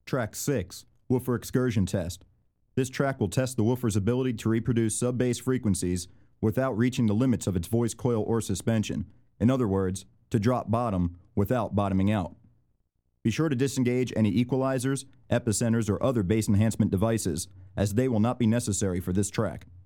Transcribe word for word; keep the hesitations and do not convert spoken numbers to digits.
Track six, Woofer Excursion Test. This track will test the woofer's ability to reproduce sub-bass frequencies without reaching the limits of its voice coil or suspension. In other words, to drop bottom without bottoming out. Be sure to disengage any equalizers, epicenters, or other bass enhancement devices, as they will not be necessary for this track.